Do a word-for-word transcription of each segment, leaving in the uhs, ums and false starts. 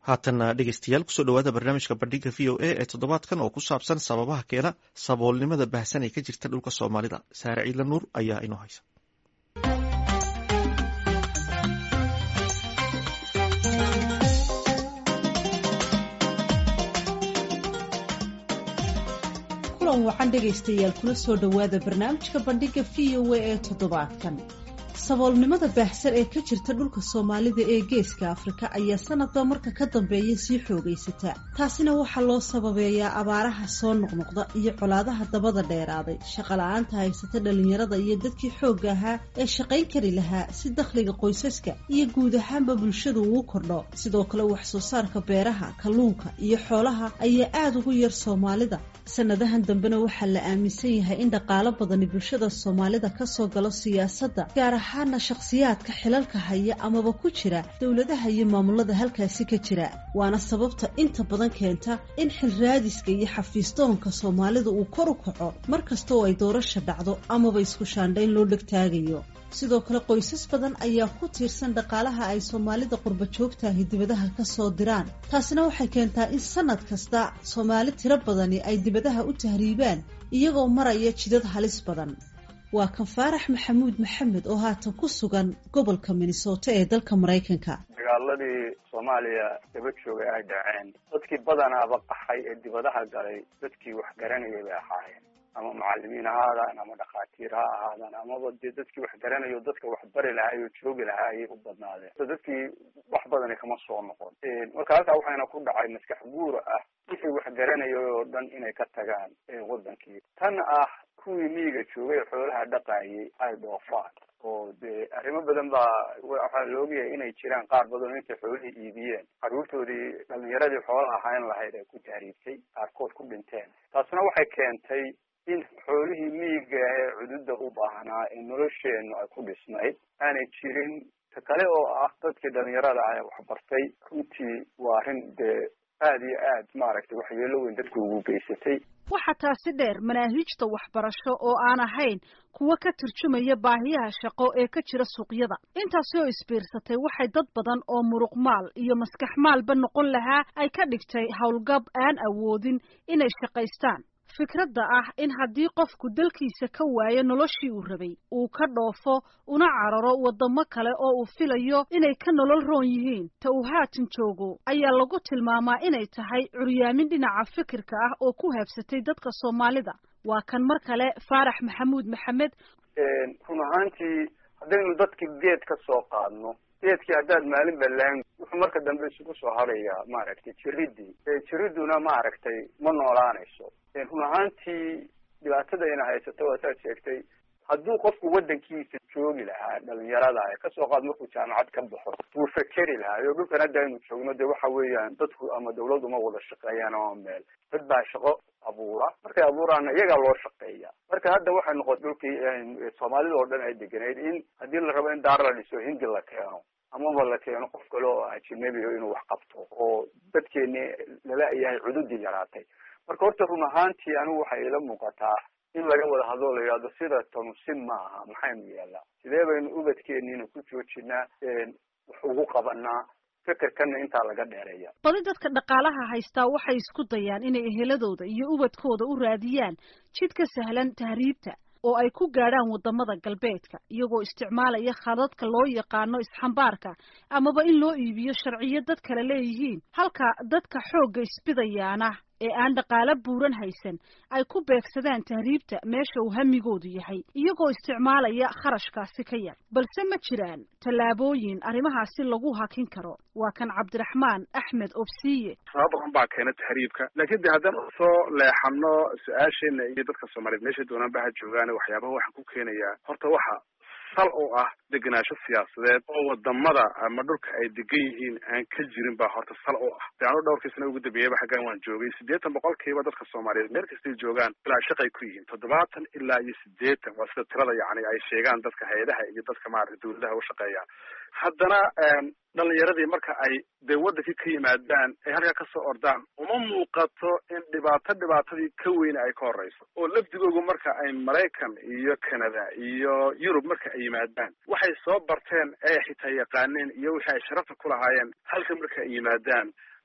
haatana dhegeystayaal kusoo dhawaada barnaamijka bandhiga v o a ee toddobaadkan oo ku saabsan sababaha keena saboolnimada baahsan ee ka jirta dhulka soomaalida. saare ciidla nuur ayaa inoo haysa. kulan waxaan dhegaystayaal kula soo dhawaada barnaamijka bandhiga v o a ee toddobaadkan. saboolnimada baahsan ee ka jirta dhulka soomaalida ee geeska afrika ayaa sanadba marka ka dambeeya sii xoogaysata. taasina waxaa loo sababeeyaa abaaraha soo noqnoqda iyo colaadaha dabada dheeraaday, shaqo la-aanta haysata dhalinyarada iyo dadkii xoogga ahaa ee shaqayn kari lahaa si dakhliga qoysaska iyo guud ahaanba bulshadu uu kordho. sidoo kale wax soo saarka beeraha, kalluunka iyo xoolaha ayaa aada ugu yar soomaalida. sanadahan dambena waxaa la aaminsan yahay in dhaqaalo badani bulshada soomaalida kasoo galo siyaasadda, gaar ahaana shakhsiyaadka xilalka haya amaba ku jira dowladaha iyo maamulada halkaasi ka jira. waana sababta inta badan keenta in xilraadiska iyo xafiisdoonka soomaalida uu kor u kaco mar kasta oo ay doorasha dhacdo amaba isku shaandhayn loo dhegtaagayo. sidoo kale qoysas badan ayaa ku tiirsan dhaqaalaha ay soomaalida qurba joogtahi dibadaha ka soo diraan. taasina waxay keentaa in sanad kasta soomaali tiro badani ay dibadaha u tahriibaan iyagoo maraya jidad halis badan. waa kan faarax maxamuud maxamed oo haatan ku sugan gobolka minnesota ee dalka maraykanka. dagaaladii soomaaliya daba joogay ay dhaceen, dadkii badanaaba qaxay ee dibadaha galay dadkii wax garanayay bay ahaayeen, ama macalimiin ha ahaadaan ama dhakhaatiir ha ahaadaan amaba dee dadkii wax garanayo dadka wax bari lahaa iyo joogi lahaa ayay u badnaadeen. so dadkii wax badani kama soo noqon. marka halkaa waxayna ku dhacay maskax guura ah wixii wax garanayay oo dhan inay ka tagaan wadankii. tan ah kuwii miyiga joogay xoolaha dhaqaayay ay dhoofaan, oo dee arrimo badan baa waxaa la ogyahay inay jiraan qaar badan oo intay xoolihii iibiyeen carruurtoodii dhalinyaradii xoolaha ahayn lahayd ay ku tahriibtay, qaarkood ku dhinteen. taasna waxay keentay in xoolihii miyiga ee cududa u baahnaa ee nolosheennu ay ku dhisnayd aanay jirin. ta kale oo ah dadkii dhalinyarada ah ee waxbartay runtii waa arrin dee aada iyo aad maaragtay waxyeelo weyn dadku ugu geysatay. waxaa taasi dheer manaahiijta waxbarasho oo aan ahayn kuwa ka turjumaya baahiyaha shaqo ee ka jira suuqyada. intaasi oo isbiirsatay waxay dad badan oo muruq maal iyo maskax maalba noqon lahaa ay ka dhigtay howlgab aan awoodin inay shaqaystaan. fikradda ah in haddii qofku dalkiisa ka waayo noloshii uu rabay uu ka dhoofo una cararo waddamo kale oo uu filayo inay ka nolol roon yihiin ta uu haatan joogo ayaa lagu tilmaamaa inay tahay curyaamin dhinaca fikirka ah oo ku habsatay dadka soomaalida. waa kan mar kale faarax maxamuud maxamed. run ahaantii haddaynu dadki geed ka soo qaadno, geedkii haddaad maalin balaan wuxuu marka dambe isugu soo harayaa maaragtay jiridii. jiriduna maaragtay ma noolaanayso. run ahaantii dhibaatada ina haysato waa saad sheegtay, hadduu qofku waddankiisa joogi lahaa dhalinyarada ee kasoo qaad markuu jaamacad ka baxo wuu fekeri lahaa. iyo dhulkan hadda aynu joogno dee waxa weeyaan dadku ama dawladdu ma wada shaqeeyaan ama meel dad baa shaqo abuura, markay abuuraana iyagaa loo shaqeeya. marka hadda waxay noqon dhulkii soomaalida oo dhan ay degenayd in haddii la rabo in daar la dhiso hindi la keeno amaba la keeno qof kale oo ajnabi inuu wax qabto, oo dadkeeni lala yahay cududii yaraatay. marka horta run ahaantii anigu waxay ila muuqataa in laga wada hadlo la yidhahdo sida tanu si maaha, maxaynu yeelnaa, sidee baynu ubadkeeniina ku joojinaa, wax ugu qabanaa, fikirkana intaa laga dheereeya. badi dadka dhaqaalaha haystaa waxay isku dayaan inay eheladooda iyo ubadkooda u raadiyaan jid ka sahlan tahriibta oo ay ku gaadhaan waddamada galbeedka iyagoo isticmaalaya khadadka loo yaqaano isxambaarka amaba in loo iibiyo sharciyo dad kale leeyihiin, halka dadka xoogga isbidayaana ee aan dhaqaalo buuran haysan ay ku beegsadaan tahriibta meesha uu hamigoodu yahay iyagoo isticmaalaya kharashkaasi ka yar. balse ma jiraan tallaabooyin arrimahaasi lagu hakin karo. waa kan cabdiraxmaan axmed obsiye. sabab badan baa keena tahriibka, laakiin de haddaan usoo leexano su-aasheena iyo dadka soomaaliyeed meesha doonaan ba ha joogaan waxyaabaha waxaan ku keenayaa horta waxa sal oo ah degenaansho siyaasadeed oo wadamada ama dhulka ay degan yihiin aan ka jirin baa horta sal oo ah. de anu dhowrkii sana ugu dambeeyaba xaggan waan joogay, siddeetan boqolkiiba dadka soomaaliyeed meel kastay joogaan ilaa shaqay ku yihiin, toddobaatan ilaa iyo siddeetan waa sida tirada yacni ay sheegaan dadka hay-adaha iyo dadka maaragtay dawladaha u shaqeeyaan. haddana dhalinyaradii marka ay dee wadankii ka yimaadaan ay halkaa kasoo ordaan uma muuqato in dhibaato dhibaatadii ka weyne ay ka horeyso, oo lafdigoogu marka ay maraykan iyo canada iyo yurub marka ay yimaadaan waxay soo barteen ee xitaa yaqaaneen iyo wixii ay sharafta ku lahaayeen halka marka ay yimaadaan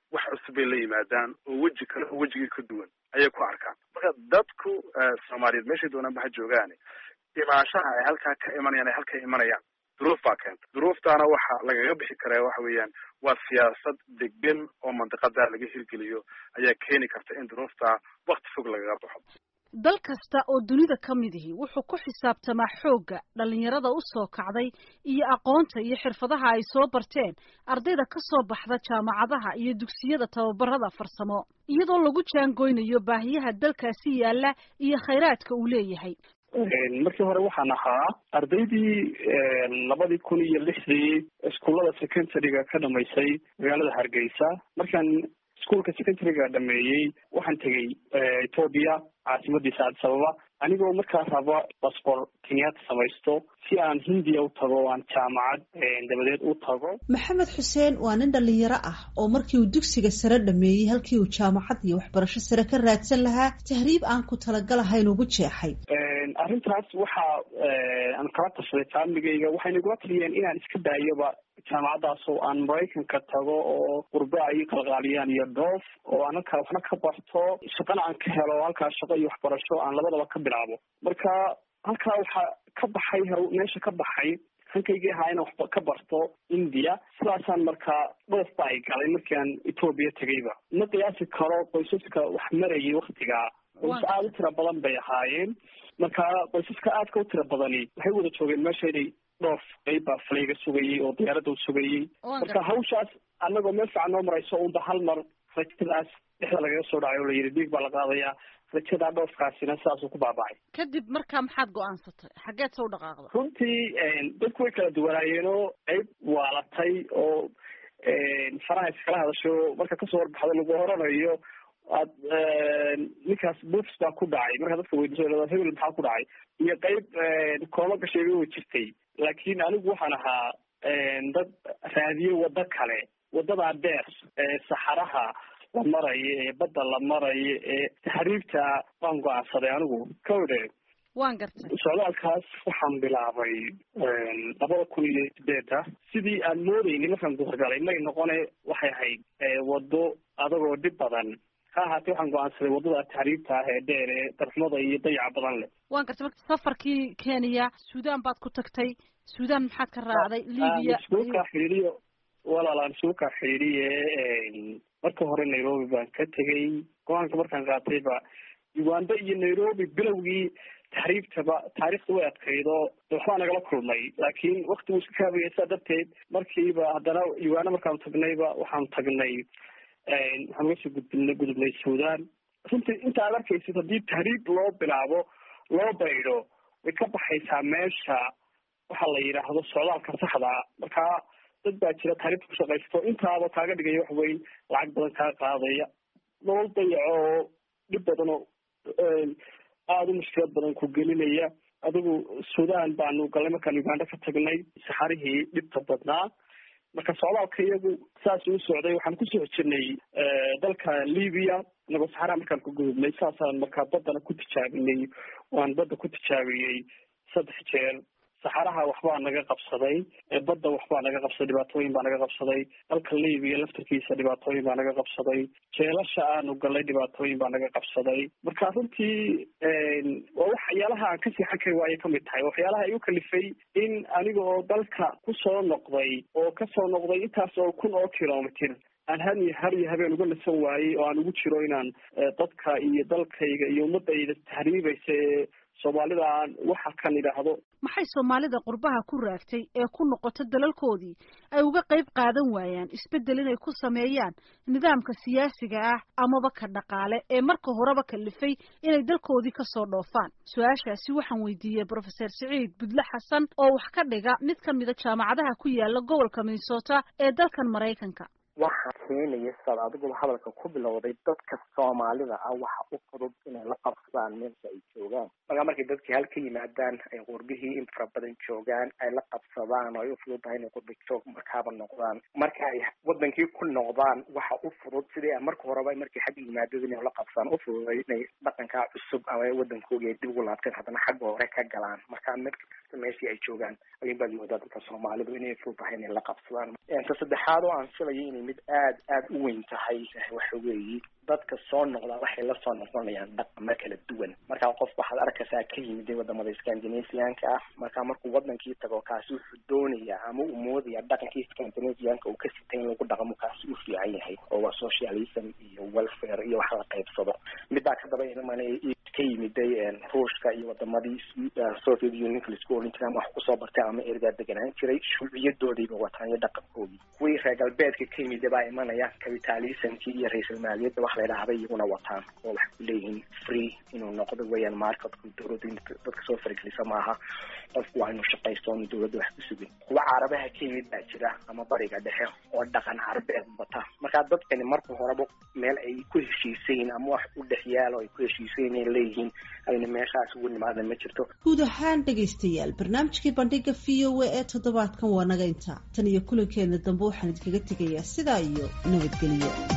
wax cusub bay la yimaadaan oo weji kale oo wejigii ka duwan ayay ku arkaan. marka dadku soomaaliyeed meeshay doonaan ba ha joogaane imaashaha ay halkaa ka imanayaan ay halkaa imanayaan duruuf baa keenta. duruuftaana waxa lagaga bixi karaa waxa weeyaan waa siyaasad degan oo mandiqadaa laga hirgeliyo ayaa keeni karta in duruuftaa wakti fog lagaga baxo. dal kasta oo dunida ka mid ihi wuxuu ku xisaabtamaa xoogga dhalinyarada u soo kacday iyo aqoonta iyo xirfadaha ay soo barteen ardayda ka soo baxda jaamacadaha iyo dugsiyada tababarada farsamo iyadoo lagu jaangoynayo baahiyaha dalkaasi yaalla iyo khayraadka uu leeyahay. markii hore waxaan ahaa ardaydii labadii kun iyo lixdii iskuullada secondary-ga ka dhamaysay magaalada Hargeysa. markaan iskuulka secondary-ga dhameeyey waxaan tegey Ethiopia caasimadiisa Addis Ababa anigoo markaa raba passport Kenyatta samaysto si aan Hindiya u tago aan jaamacad dabadeed u tago. Maxamed Xuseen waa nin dhalinyaro ah oo markii uu dugsiga sare dhameeyey halkii uu jaamacad iyo waxbarasho sare ka raadsan lahaa tahriib aan ku talagalahayn ugu jeexay. arrintaas waxa aan kala tashaday familygayga waxayna igula taliyeen inaan iska daayoba jaamacadaas oo aan Maraykanka tago oo qurba ay qalqaaliyaan iyo doof oo aan halkaa waxna ka barto shaqana aan ka helo halkaa shaqo iyo waxbarasho aan labadaba ka bilaabo. marka halkaa waxaa ka baxay meesha ka baxay hankaygii ahaa inaan waxba ka barto India. sidaasaan markaa doof baa ay galay markii aan Ethiopia tegayba. ma qiyaasi karo qoysaska wax marayay waktigaa qoys aad u tira badan bay ahaayeen. marka qoysaska aadka u tira badani waxay wada joogeen meesha inay dhoof qaybbaa flayga sugayay oo diyaaradda u sugayay. marka hawshaas annagoo meel fiican noo marayso unba hal mar rajadaas dhexda lagaga soo dhacay oo la yidhi dhiig baa la qaadayaa. rajadaa dhoofkaasina sidaasuu ku baaba'ay. kadib markaa maxaad go-aansatay xaggeed soo dhaqaaqda? runtii dadku way kala duwanaayeenoo qayb waalatay oo faraha iskala hadasho marka kasoo warbaxda lagu horanayo aad ninkaas buufs baa ku dhacay markaa dadka weydiiso hebel maxaa ku dhacay iyo qayb koolo gashay way jirtay. laakiin anigu waxaan ahaa dad raadiye waddo kale waddadaa dheer ee saxaraha la marayo ee badda la marayo ee tahriibta waan go-aansaday anigu kawdhe. waan gartay. socdaalkaas waxaan bilaabay labada kun iyo sideeda sidii aan moodayni markaan guurgalay may noqone waxay ahayd waddo adagoo dhib badan. ha ahaatee waxaan go-aansaday waddada tahriibta ah ee dheer ee darxumada iyo dayaca badan leh. waan gartay. marka safarkii Kenya Suudaan baad ku tagtay. Suudaan maxaad ka raacday? Libiya suuka xiriiriyo walaalaan suuka xiriiriye marka hore Nairobi baan ka tegay. go-aanka markaan qaatayba Uganda iyo Nairobi bilowgii tahriibtaba taariikhda way adkaydo waxbaa nagala kulmay laakiin waqtigu iska kaabayay saa darteed markiiba haddana Uganda markaan tagnayba waxaan tagnay waxaan uga soo gudbinay gudubnay Suudaan. runtii inta aad arkaysid haddii tahriib loo bilaabo loo baydho way ka baxaysaa meesha waxa la yidhaahdo socdaalka saxda. markaa dad baa jira tahriibta ku shaqaysto intaaba kaaga dhigaya wax weyn lacag badan kaa qaadaya nolol dayaco oo dhib badan oo aada u mushkilad badan ku gelinaya. adigu Suudaan baanu galnay markaan Uganda ka tagnay saxarihii dhibta badnaa. marka socdaalka iyagu saas uu socday waxaan ku soo jirnay dalka Libiya anagoo saxaraha markaan ku gudubnay saasaan markaa baddana ku tijaabinay waan badda ku tijaabiyey saddex jeer. saxaraha waxbaa naga qabsaday badda waxbaa naga qabsaday dhibaatooyin baa naga qabsaday dalka Libiya laftarkiisa dhibaatooyin baa naga qabsaday jeelasha aanu galay dhibaatooyin baa naga qabsaday. marka runtii waa waxyaalaha aan ka seexan kari waaye kamid tahay waxyaalaha igu kalifay in aniga oo dalka kusoo noqday oo kasoo noqday intaas oo kun oo kilomitr aan har iyo har iyo habeen uga nasan waayey oo aan ugu jiro inaan dadka iyo dalkayga iyo ummadayda tahriibaysa ee Soomaalida aan waxa kan idhaahdo. maxay Soomaalida qurbaha ku raagtay ee ku noqota dalalkoodii ay uga qayb qaadan waayaan isbedel inay ku sameeyaan nidaamka siyaasiga ah amaba ka dhaqaale ee marka horeba kalifay inay dalkoodii ka soo dhoofaan? su-aashaasi waxaan weydiiyey Professor Saciid Budle Xasan oo wax ka dhiga mid ka mid ah jaamacadaha ku yaala gobolka Minnesota ee dalkan Maraykanka. waxa keenaya saad adiguba hadalka ku bilowday dadka Soomaalida ah waxa u fudud inay la qabsadaan meesha ay joogaan. marka markay dadkii halka yimaadaan ay qurbihii in fara badan joogaan ay la qabsadaan oo ay u fududahay inay qurbi joog markaaba noqdaan. marka ay wadankii ku noqdaan waxa u fudud sidii marka horeba markay xagga yimaadeen inay la qabsadaan u fududay inay dhaqanka cusub ama wadankooda ay dib ugu laabteen haddana xagga hore ka galaan. marka marka meeshii ay joogaan ayay baad moodaa dadka Soomaalidu inay fududahay inay la qabsadaan. inta saddexaad oo aan filayay inay mid aad aad aad u weyn tahay waxa weeye dadka soo noqda waxay la soo noqonayaan dhaqamo kala duwan. marka qof waxaad arkaysaa ka yimid wadamada Scandinavian-ka ah, marka markuu wadankii tago kaasi wuxuu doonayaa ama uu moodaya dhaqankii Scandinavian-ka uu ka sitay in lagu dhaqmo kaasi uu fiican yahay oo waa socialism iyo welfare iyo wax la qaybsado. midda ka daba inay ka yimid Ruushka iyo wadamadii Soviet Union-ka isku orintaan wax ku soo bartay ama erga deganaan jiray shuuciyadoodiiba wataan iyo dhaqankooda. kuwii reer galbeedka ka yimid baa imanaya capitalism-ki iyo ra'iisul maaliyadda wax la yiraahdo iyaguna wataan oo wax ku leeyihiin free inuu noqdo weeyaan market-ku dowladda dadka soo fariislisa maaha qofku waa inuu shaqaysto oo dowladda wax ku sugin. kuwa carabaha ka yimid baa jira ama bariga dhexe oo dhaqan carabeed wata. marka dadkani marka horeba meel ay ku heshiiseen ama wax u dhexyaalo ay ku heshiiseen in leeyihiin ayna meeshaas ugu nimaadan ma jirto. guud ahaan dhegaystayaal barnaamijkii bandhiga V O A ee toddobaadkan waa naga intaa tan iyo kulankeena dambe waxaan idinkaga tegayaa sidaa iyo nabadgelyo.